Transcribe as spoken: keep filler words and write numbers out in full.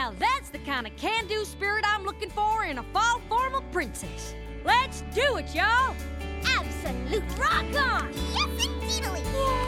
Now that's the kind of can-do spirit I'm looking for in a fall formal princess. Let's do it, y'all! Absolute. Rock on! Yes, indeedly.